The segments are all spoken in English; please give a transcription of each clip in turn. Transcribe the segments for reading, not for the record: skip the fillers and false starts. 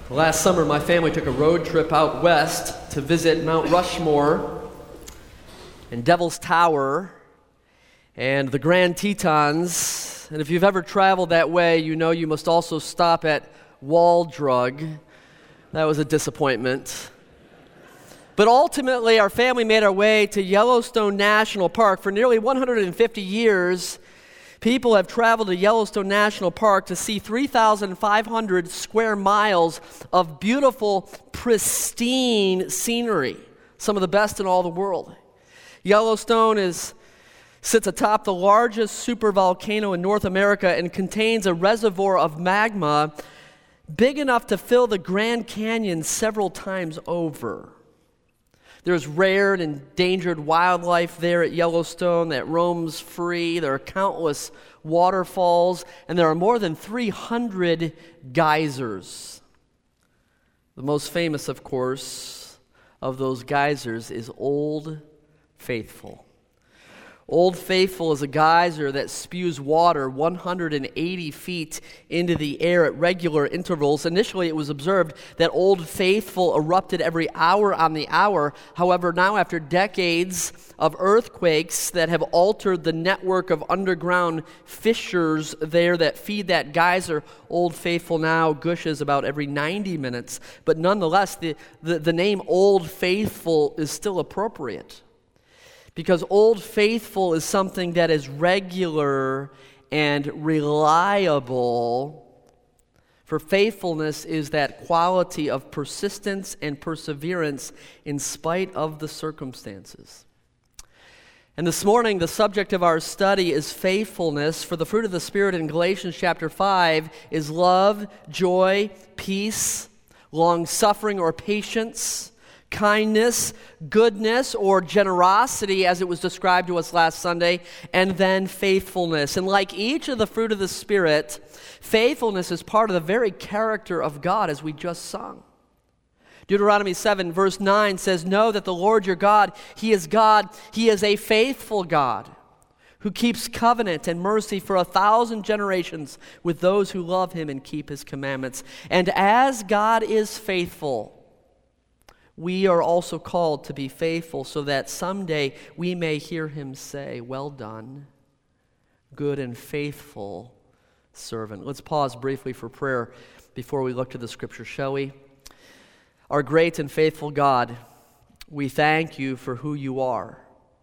Last summer, my family took a road trip out west to visit Mount Rushmore and Devil's Tower and the Grand Tetons. And if you've ever traveled that way, you know you must also stop at Wall Drug. That was a disappointment. But ultimately, our family made our way to Yellowstone National Park. For nearly 150 years, people have traveled to Yellowstone National Park to see 3,500 square miles of beautiful, pristine scenery, some of the best in all the world. Yellowstone sits atop the largest supervolcano in North America and contains a reservoir of magma big enough to fill the Grand Canyon several times over. There's rare and endangered wildlife there at Yellowstone that roams free. There are countless waterfalls, and there are more than 300 geysers. The most famous, of course, of those geysers is Old Faithful. Old Faithful is a geyser that spews water 180 feet into the air at regular intervals. Initially, it was observed that Old Faithful erupted every hour on the hour. However, now after decades of earthquakes that have altered the network of underground fissures there that feed that geyser, Old Faithful now gushes about every 90 minutes. But nonetheless, the name Old Faithful is still appropriate, because Old Faithful is something that is regular and reliable. For faithfulness is that quality of persistence and perseverance in spite of the circumstances. And this morning, the subject of our study is faithfulness. For the fruit of the Spirit in Galatians chapter 5 is love, joy, peace, long-suffering or patience, kindness, goodness, or generosity, as it was described to us last Sunday, and then faithfulness. And like each of the fruit of the Spirit, faithfulness is part of the very character of God, as we just sung. Deuteronomy 7, verse 9 says, "Know that the Lord your God, He is God. He is a faithful God, who keeps covenant and mercy for 1,000 generations with those who love Him and keep His commandments." And as God is faithful, we are also called to be faithful, so that someday we may hear Him say, "Well done, good and faithful servant." Let's pause briefly for prayer before we look to the Scripture, shall we? Our great and faithful God, we thank You for who You are.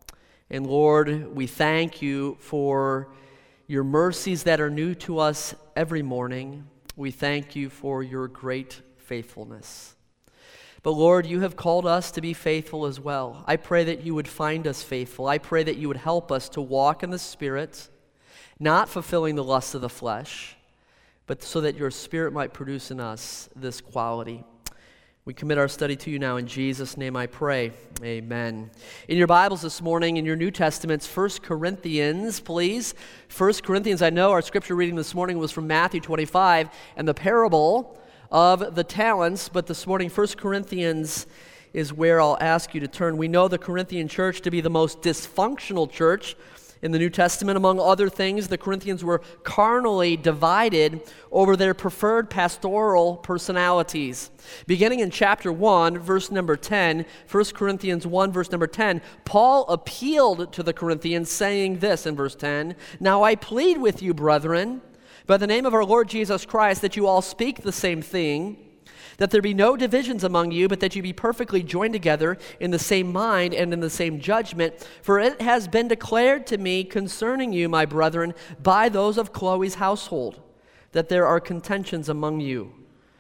And Lord, we thank You for Your mercies that are new to us every morning. We thank You for Your great faithfulness. But Lord, You have called us to be faithful as well. I pray that You would find us faithful. I pray that You would help us to walk in the Spirit, not fulfilling the lusts of the flesh, but so that Your Spirit might produce in us this quality. We commit our study to You now. In Jesus' name I pray. Amen. In your Bibles this morning, in your New Testaments, 1 Corinthians, please. 1 Corinthians, I know our scripture reading this morning was from Matthew 25 and the parable of the talents, but this morning 1 Corinthians is where I'll ask you to turn. We know the Corinthian church to be the most dysfunctional church in the New Testament. Among other things, the Corinthians were carnally divided over their preferred pastoral personalities. Beginning in chapter 1, verse number 10, 1 Corinthians 1, verse number 10, Paul appealed to the Corinthians, saying this in verse 10, "Now I plead with you, brethren, by the name of our Lord Jesus Christ, that you all speak the same thing, that there be no divisions among you, but that you be perfectly joined together in the same mind and in the same judgment. For it has been declared to me concerning you, my brethren, by those of Chloe's household, that there are contentions among you.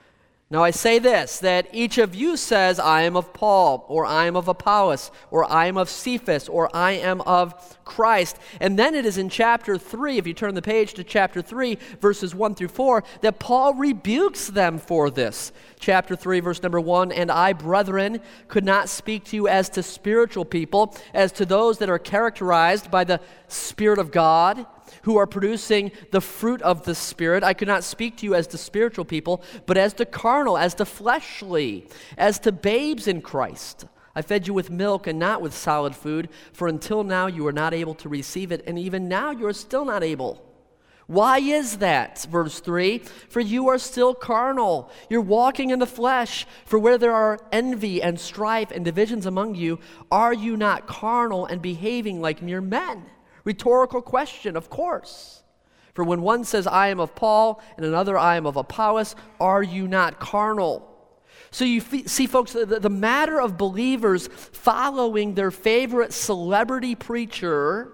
Now I say this, that each of you says, I am of Paul, or I am of Apollos, or I am of Cephas, or I am of Christ." And then it is in chapter 3, if you turn the page to chapter 3, verses 1 through 4, that Paul rebukes them for this. Chapter 3, verse number 1, "And I, brethren, could not speak to you as to spiritual people, as to those that are characterized by the Spirit of God, who are producing the fruit of the Spirit. I could not speak to you as to spiritual people, but as to carnal, as to fleshly, as to babes in Christ. I fed you with milk and not with solid food, for until now you were not able to receive it, and even now you are still not able. Why is that? Verse 3, for you are still carnal. You're walking in the flesh. For where there are envy and strife and divisions among you, are you not carnal and behaving like mere men? Rhetorical question, of course. For when one says, I am of Paul, and another, I am of Apollos, are you not carnal? So you see, folks, the matter of believers following their favorite celebrity preacher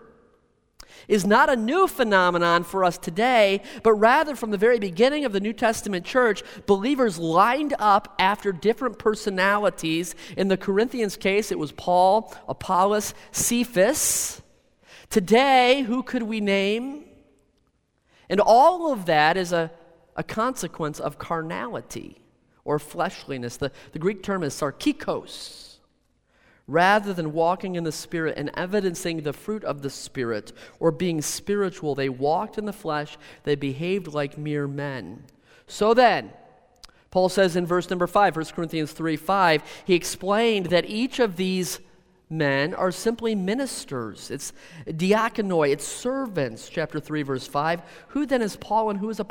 is not a new phenomenon for us today, but rather from the very beginning of the New Testament church, believers lined up after different personalities. In the Corinthians case, it was Paul, Apollos, Cephas. Today, who could we name? And all of that is a consequence of carnality or fleshliness. The Greek term is sarkikos. Rather than walking in the Spirit and evidencing the fruit of the Spirit or being spiritual, they walked in the flesh, they behaved like mere men. So then, Paul says in verse number 5, 1 Corinthians 3:5, he explained that each of these men are simply ministers. It's diakonoi, it's servants, chapter 3, verse 5. Who then is Paul and who is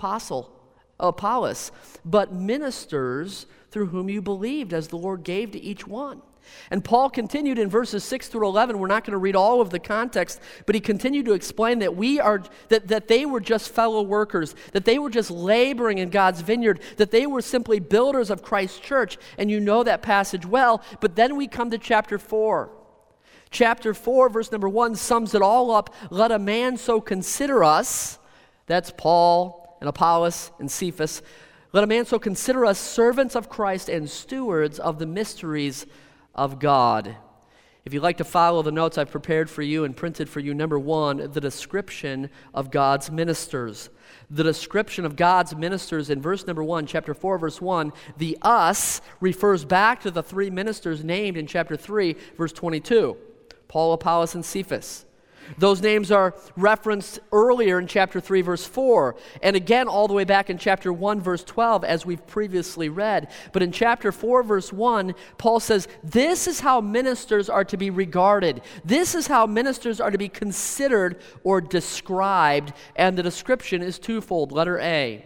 Apollos? But ministers through whom you believed, as the Lord gave to each one. And Paul continued in verses 6 through 11. We're not going to read all of the context, but he continued to explain that they were just fellow workers, that they were just laboring in God's vineyard, that they were simply builders of Christ's church. And you know that passage well. But then we come to chapter 4. Chapter 4, verse number 1 sums it all up. Let a man so consider us. That's Paul and Apollos and Cephas. Let a man so consider us servants of Christ and stewards of the mysteries of God. If you'd like to follow the notes I've prepared for you and printed for you, number 1, the description of God's ministers. The description of God's ministers in verse number 1, chapter 4, verse 1, the us refers back to the 3 ministers named in chapter 3, verse 22, Paul, Apollos, and Cephas. Those names are referenced earlier in chapter 3, verse 4, and again all the way back in chapter 1, verse 12, as we've previously read. But in chapter 4, verse 1, Paul says, this is how ministers are to be regarded. This is how ministers are to be considered or described, and the description is twofold. Letter A,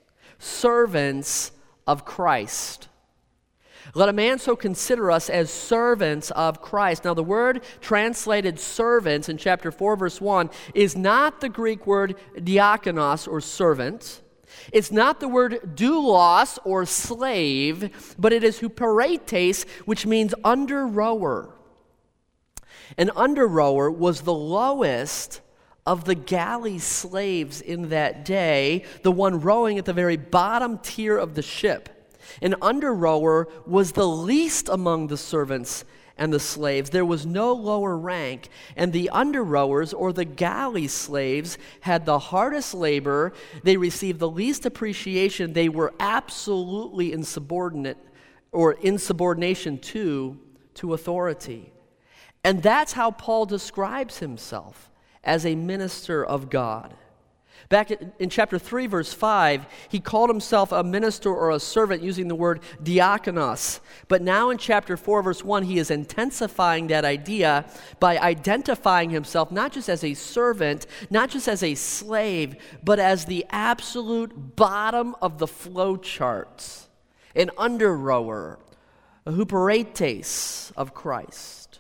servants of Christ. Let a man so consider us as servants of Christ. Now, the word translated servants in chapter 4, verse 1 is not the Greek word diakonos or servant. It's not the word doulos or slave, but it is huperetes, which means under-rower. An under-rower was the lowest of the galley slaves in that day, the one rowing at the very bottom tier of the ship. An under-rower was the least among the servants and the slaves. There was no lower rank, and the under-rowers, or the galley slaves, had the hardest labor. They received the least appreciation. They were absolutely insubordinate or insubordination to authority. And that's how Paul describes himself as a minister of God. Back in chapter 3, verse 5, he called himself a minister or a servant using the word diakonos. But now in chapter 4, verse 1, he is intensifying that idea by identifying himself not just as a servant, not just as a slave, but as the absolute bottom of the flow charts, an under-rower, a huperetes of Christ.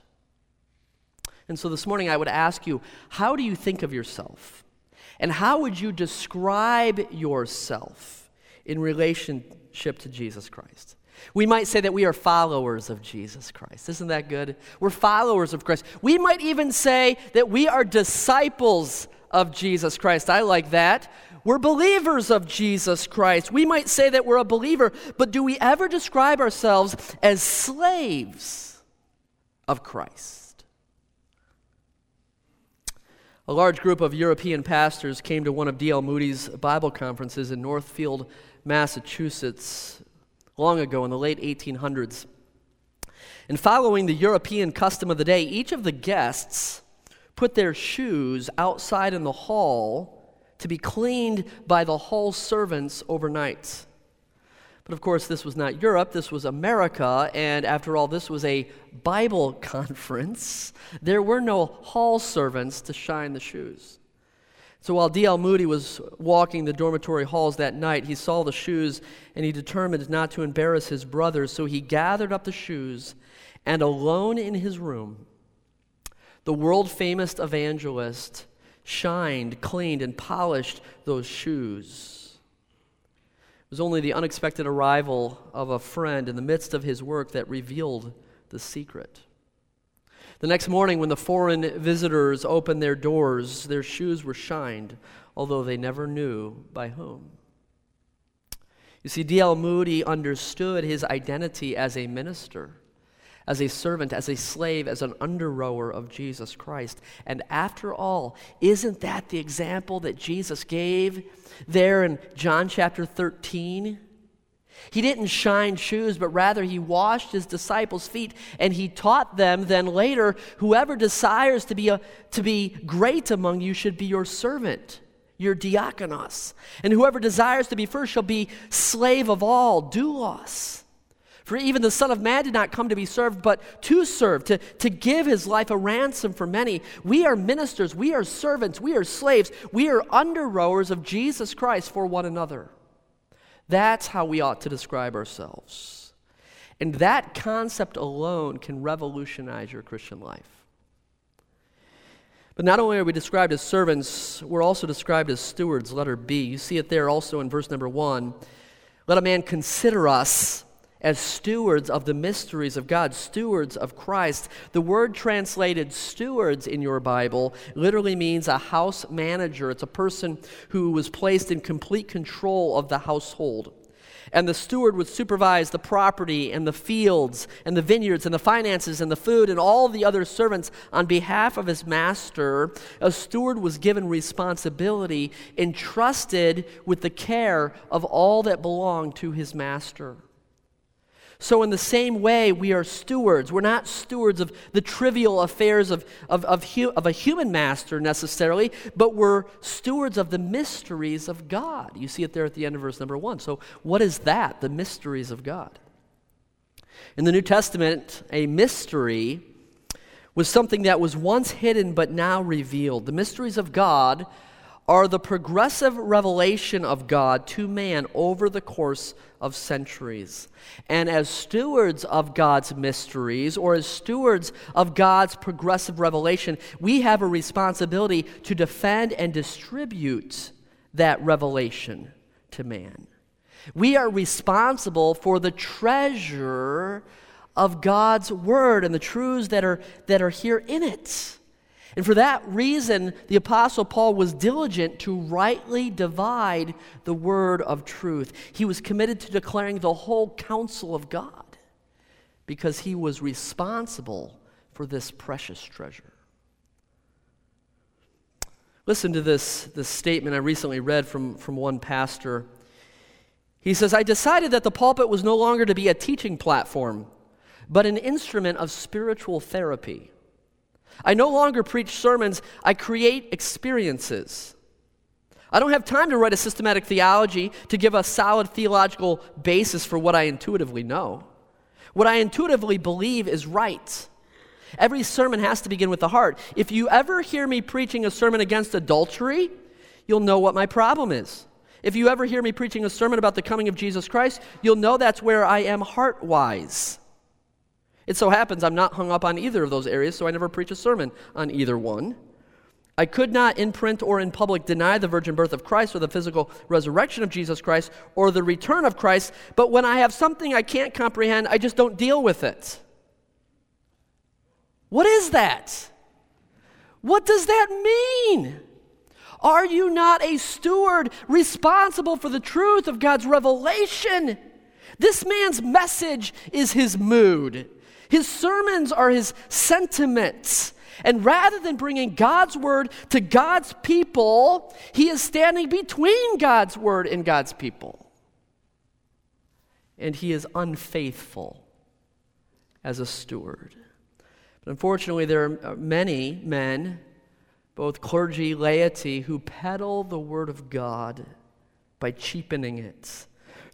And so this morning I would ask you, how do you think of yourself? And how would you describe yourself in relationship to Jesus Christ? We might say that we are followers of Jesus Christ. Isn't that good? We're followers of Christ. We might even say that we are disciples of Jesus Christ. I like that. We're believers of Jesus Christ. We might say that we're a believer, but do we ever describe ourselves as slaves of Christ? A large group of European pastors came to one of D.L. Moody's Bible conferences in Northfield, Massachusetts, long ago in the late 1800s. And following the European custom of the day, each of the guests put their shoes outside in the hall to be cleaned by the hall servants overnight. But of course, this was not Europe, this was America, and after all, this was a Bible conference. There were no hall servants to shine the shoes. So while D.L. Moody was walking the dormitory halls that night, he saw the shoes and he determined not to embarrass his brothers. So he gathered up the shoes and alone in his room, the world-famous evangelist shined, cleaned, and polished those shoes. It was only the unexpected arrival of a friend in the midst of his work that revealed the secret. The next morning, when the foreign visitors opened their doors, their shoes were shined, although they never knew by whom. You see, D.L. Moody understood his identity as a minister, as a servant, as a slave, as an under-rower of Jesus Christ. And after all, isn't that the example that Jesus gave there in John chapter 13? He didn't shine shoes, but rather he washed his disciples' feet, and he taught them then later, whoever desires to be great among you should be your servant, your diakonos. And whoever desires to be first shall be slave of all, doulos. For even the Son of Man did not come to be served, but to serve, to give his life a ransom for many. We are ministers, we are servants, we are slaves, we are under-rowers of Jesus Christ for one another. That's how we ought to describe ourselves. And that concept alone can revolutionize your Christian life. But not only are we described as servants, we're also described as stewards, letter B. You see it there also in verse number 1. Let a man consider us as stewards of the mysteries of God, stewards of Christ. The word translated stewards in your Bible literally means a house manager. It's a person who was placed in complete control of the household. And the steward would supervise the property and the fields and the vineyards and the finances and the food and all the other servants on behalf of his master. A steward was given responsibility, entrusted with the care of all that belonged to his master. So in the same way, we are stewards. We're not stewards of the trivial affairs of a human master necessarily, but we're stewards of the mysteries of God. You see it there at the end of verse number 1. So what is that, the mysteries of God? In the New Testament, a mystery was something that was once hidden but now revealed. The mysteries of God are the progressive revelation of God to man over the course of centuries. And as stewards of God's mysteries, or as stewards of God's progressive revelation, we have a responsibility to defend and distribute that revelation to man. We are responsible for the treasure of God's word and the truths that are here in it. And for that reason, the Apostle Paul was diligent to rightly divide the word of truth. He was committed to declaring the whole counsel of God because he was responsible for this precious treasure. Listen to this statement I recently read from one pastor. He says, I decided that the pulpit was no longer to be a teaching platform, but an instrument of spiritual therapy. I no longer preach sermons, I create experiences. I don't have time to write a systematic theology to give a solid theological basis for what I intuitively know. What I intuitively believe is right. Every sermon has to begin with the heart. If you ever hear me preaching a sermon against adultery, you'll know what my problem is. If you ever hear me preaching a sermon about the coming of Jesus Christ, you'll know that's where I am heart-wise. It so happens I'm not hung up on either of those areas, so I never preach a sermon on either one. I could not in print or in public deny the virgin birth of Christ or the physical resurrection of Jesus Christ or the return of Christ, but when I have something I can't comprehend, I just don't deal with it. What is that? What does that mean? Are you not a steward responsible for the truth of God's revelation? This man's message is his mood. His sermons are his sentiments. And rather than bringing God's word to God's people, he is standing between God's word and God's people. And he is unfaithful as a steward. But unfortunately, there are many men, both clergy, laity, who peddle the word of God by cheapening it,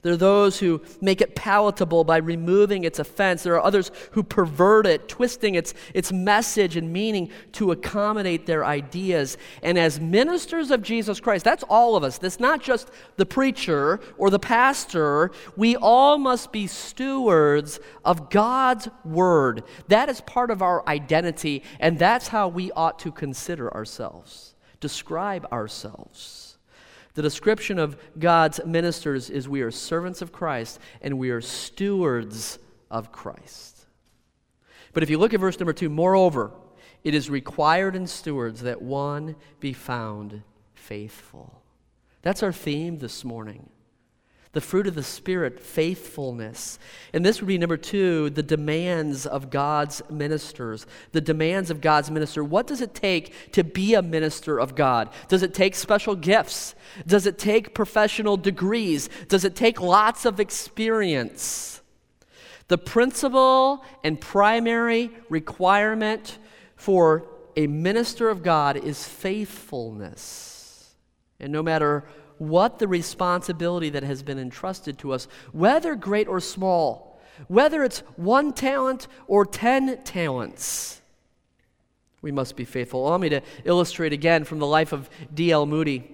There are those who make it palatable by removing its offense. There are others who pervert it, twisting its message and meaning to accommodate their ideas. And as ministers of Jesus Christ, that's all of us. That's not just the preacher or the pastor. We all must be stewards of God's word. That is part of our identity, and that's how we ought to consider ourselves, describe ourselves. The description of God's ministers is we are servants of Christ and we are stewards of Christ. But if you look at verse number 2, moreover, it is required in stewards that one be found faithful. That's our theme this morning. The fruit of the Spirit, faithfulness. And this would be number 2, the demands of God's ministers. The demands of God's minister. What does it take to be a minister of God? Does it take special gifts? Does it take professional degrees? Does it take lots of experience? The principal and primary requirement for a minister of God is faithfulness. And no matter what the responsibility that has been entrusted to us, whether great or small, whether it's 1 talent or 10 talents, we must be faithful. Allow me to illustrate again from the life of D.L. Moody.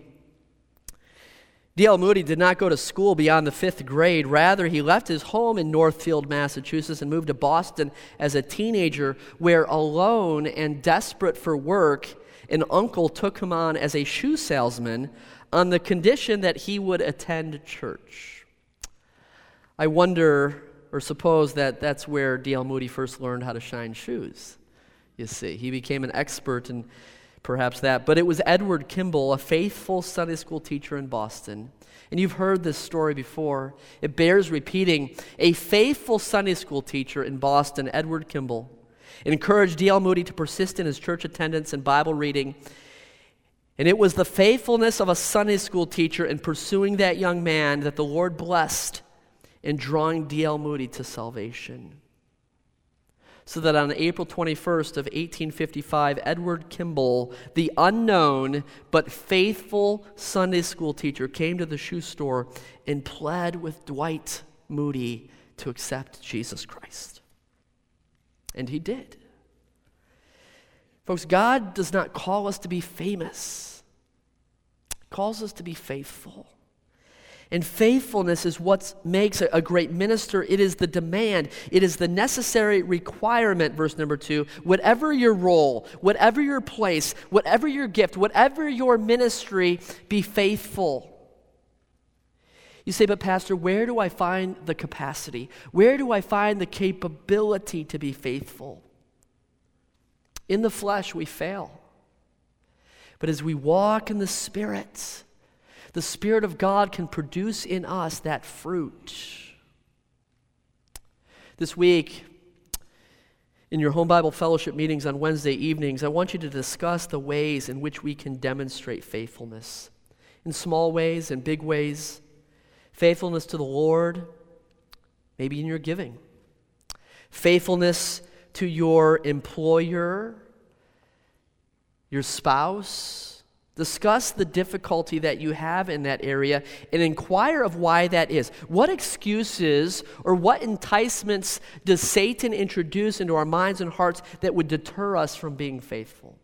D.L. Moody did not go to school beyond the 5th grade. Rather, he left his home in Northfield, Massachusetts, and moved to Boston as a teenager, where alone and desperate for work, an uncle took him on as a shoe salesman on the condition that he would attend church. I wonder, or suppose, that that's where D.L. Moody first learned how to shine shoes. You see, he became an expert in perhaps that. But it was Edward Kimball, a faithful Sunday school teacher in Boston. And you've heard this story before. It bears repeating. A faithful Sunday school teacher in Boston, Edward Kimball, encouraged D.L. Moody to persist in his church attendance and Bible reading. And it was the faithfulness of a Sunday school teacher in pursuing that young man that the Lord blessed in drawing D.L. Moody to salvation. So that on April 21st of 1855, Edward Kimball, the unknown but faithful Sunday school teacher, came to the shoe store and pled with Dwight Moody to accept Jesus Christ. And he did. Folks, God does not call us to be famous. He calls us to be faithful. And faithfulness is what makes a great minister. It is the demand. It is the necessary requirement, verse number 2. Whatever your role, whatever your place, whatever your gift, whatever your ministry, be faithful. You say, but Pastor, where do I find the capacity? Where do I find the capability to be faithful? In the flesh, we fail. But as we walk in the Spirit of God can produce in us that fruit. This week, in your home Bible fellowship meetings on Wednesday evenings, I want you to discuss the ways in which we can demonstrate faithfulness. In small ways and big ways. Faithfulness to the Lord, maybe in your giving. Faithfulness to your employer, your spouse. Discuss the difficulty that you have in that area and inquire of why that is. What excuses or what enticements does Satan introduce into our minds and hearts that would deter us from being faithful?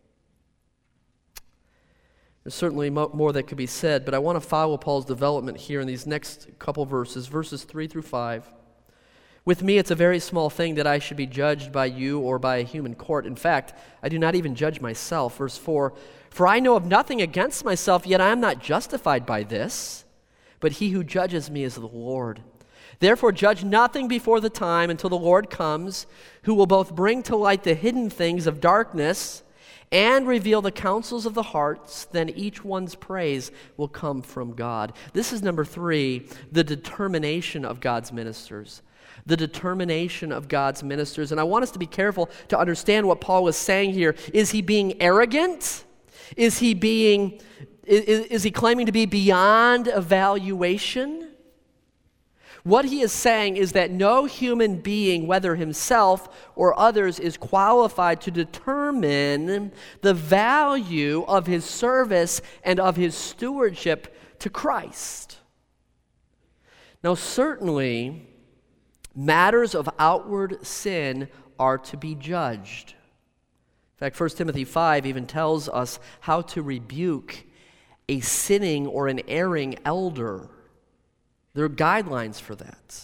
There's certainly more that could be said, but I want to follow Paul's development here in these next couple verses 3 through 5. With me, it's a very small thing that I should be judged by you or by a human court. In fact, I do not even judge myself. Verse 4, for I know of nothing against myself, yet I am not justified by this. But he who judges me is the Lord. Therefore, judge nothing before the time until the Lord comes, who will both bring to light the hidden things of darkness and reveal the counsels of the hearts. Then each one's praise will come from God. This is number 3, the determination of God's ministers. The determination of God's ministers. And I want us to be careful to understand what Paul is saying here. Is he being arrogant? Is he claiming to be beyond evaluation? What he is saying is that no human being, whether himself or others, is qualified to determine the value of his service and of his stewardship to Christ. Now, certainly, matters of outward sin are to be judged. In fact, 1 Timothy 5 even tells us how to rebuke a sinning or an erring elder. There are guidelines for that.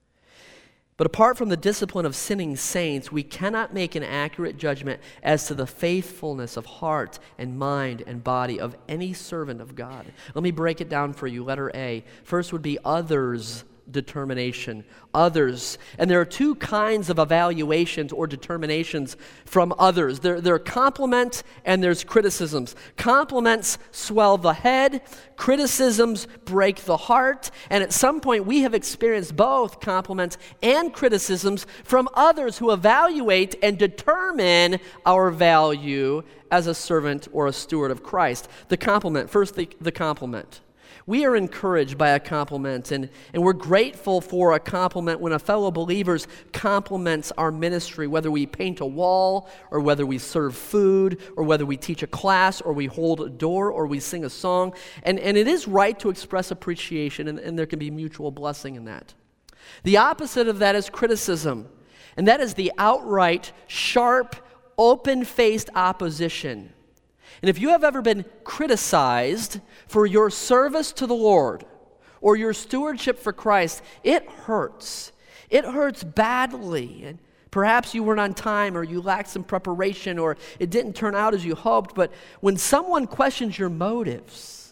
But apart from the discipline of sinning saints, we cannot make an accurate judgment as to the faithfulness of heart and mind and body of any servant of God. Let me break it down for you. Letter A. First would be others' determination. Others. And there are two kinds of evaluations or determinations from others. There are compliment and there's criticisms. Compliments swell the head. Criticisms break the heart. And at some point we have experienced both compliments and criticisms from others who evaluate and determine our value as a servant or a steward of Christ. The compliment. First, the compliment. We are encouraged by a compliment, and we're grateful for a compliment when a fellow believer compliments our ministry, whether we paint a wall, or whether we serve food, or whether we teach a class, or we hold a door, or we sing a song. And it is right to express appreciation, and there can be mutual blessing in that. The opposite of that is criticism, and that is the outright, sharp, open-faced opposition. And if you have ever been criticized for your service to the Lord or your stewardship for Christ, it hurts. It hurts badly. And perhaps you weren't on time, or you lacked some preparation, or it didn't turn out as you hoped. But when someone questions your motives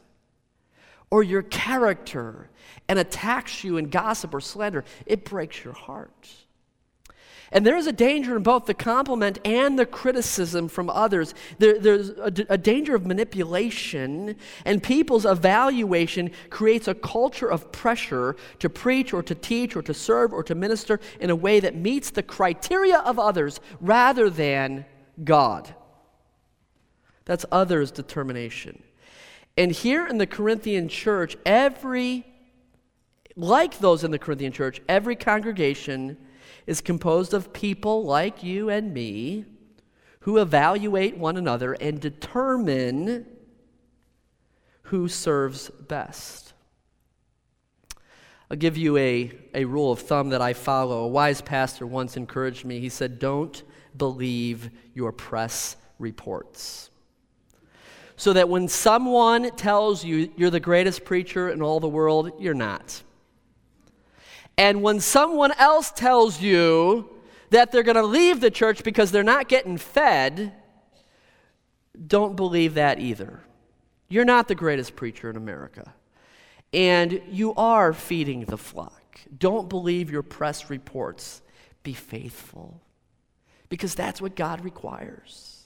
or your character and attacks you in gossip or slander, it breaks your heart. And there is a danger in both the compliment and the criticism from others. There's a danger of manipulation, and people's evaluation creates a culture of pressure to preach or to teach or to serve or to minister in a way that meets the criteria of others rather than God. That's others' determination. And here in the Corinthian church, like those in the Corinthian church, every congregation is composed of people like you and me who evaluate one another and determine who serves best. I'll give you a rule of thumb that I follow. A wise pastor once encouraged me. He said, "Don't believe your press reports." So that when someone tells you you're the greatest preacher in all the world, you're not. And when someone else tells you that they're going to leave the church because they're not getting fed, don't believe that either. You're not the greatest preacher in America. And you are feeding the flock. Don't believe your press reports. Be faithful. Because that's what God requires.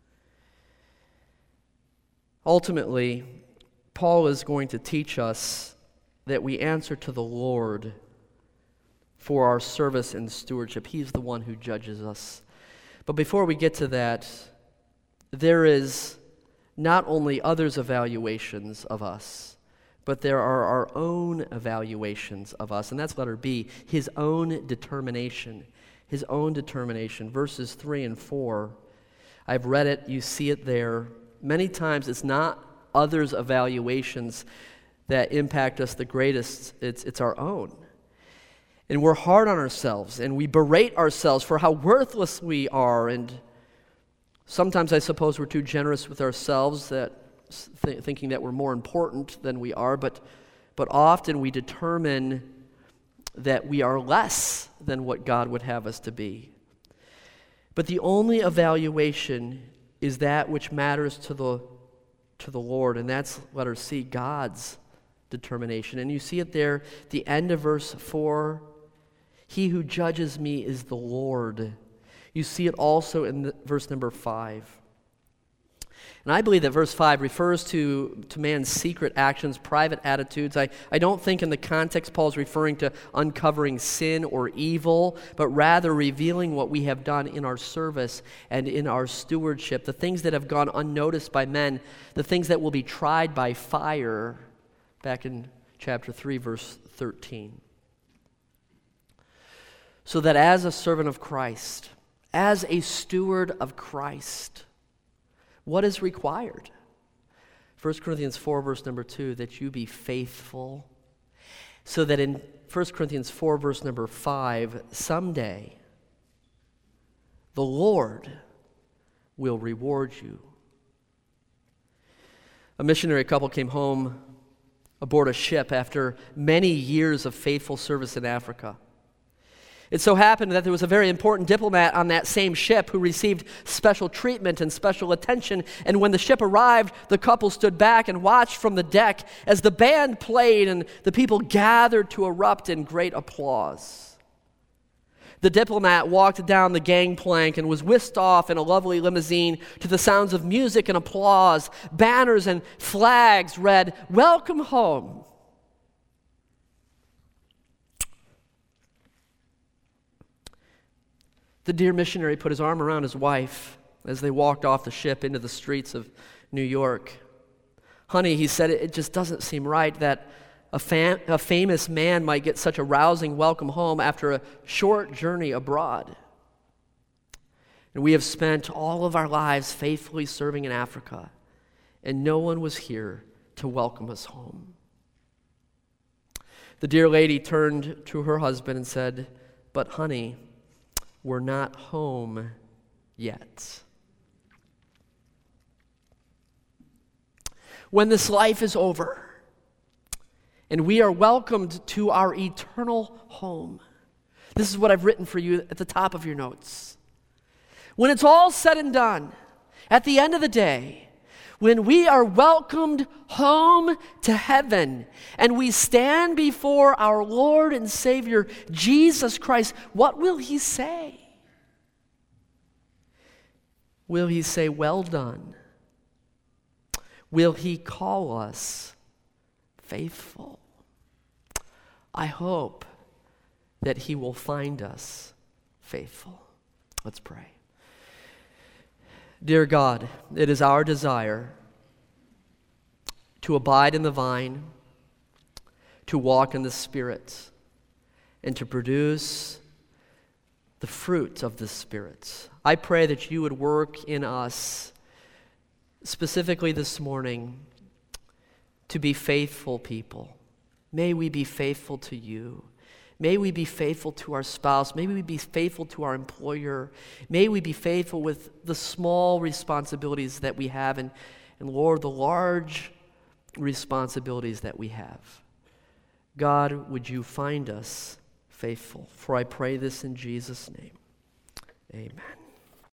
Ultimately, Paul is going to teach us that we answer to the Lord for our service and stewardship. He's the one who judges us. But before we get to that, there is not only others' evaluations of us, but there are our own evaluations of us. And that's letter B, his own determination. His own determination. Verses 3 and 4. I've read it, you see it there. Many times it's not others' evaluations that impact us the greatest, it's our own. And we're hard on ourselves, and we berate ourselves for how worthless we are. And sometimes I suppose we're too generous with ourselves, that thinking that we're more important than we are. But often we determine that we are less than what God would have us to be. But the only evaluation is that which matters to the Lord, and that's letter C, God's determination. And you see it there, the end of verse 4. He who judges me is the Lord. You see it also in verse number 5. And I believe that verse 5 refers to man's secret actions, private attitudes. I don't think in the context Paul's referring to uncovering sin or evil, but rather revealing what we have done in our service and in our stewardship, the things that have gone unnoticed by men, the things that will be tried by fire, back in chapter 3, verse 13. So that as a servant of Christ, as a steward of Christ, what is required? 1 Corinthians 4, verse number 2, that you be faithful, so that in 1 Corinthians 4, verse number 5, someday the Lord will reward you. A missionary couple came home aboard a ship after many years of faithful service in Africa. It so happened that there was a very important diplomat on that same ship who received special treatment and special attention. And when the ship arrived, the couple stood back and watched from the deck as the band played and the people gathered to erupt in great applause. The diplomat walked down the gangplank and was whisked off in a lovely limousine to the sounds of music and applause. Banners and flags read, "Welcome home." The dear missionary put his arm around his wife as they walked off the ship into the streets of New York. "Honey," he said, "it just doesn't seem right that a famous man might get such a rousing welcome home after a short journey abroad. And we have spent all of our lives faithfully serving in Africa, and no one was here to welcome us home." The dear lady turned to her husband and said, "But honey, we're not home yet." When this life is over and we are welcomed to our eternal home, this is what I've written for you at the top of your notes. When it's all said and done, at the end of the day, when we are welcomed home to heaven and we stand before our Lord and Savior, Jesus Christ, what will he say? Will he say, "Well done"? Will he call us faithful? I hope that he will find us faithful. Let's pray. Dear God, it is our desire to abide in the vine, to walk in the Spirit, and to produce the fruit of the Spirit. I pray that you would work in us, specifically this morning, to be faithful people. May we be faithful to you. May we be faithful to our spouse. May we be faithful to our employer. May we be faithful with the small responsibilities that we have and Lord, the large responsibilities that we have. God, would you find us faithful? For I pray this in Jesus' name. Amen.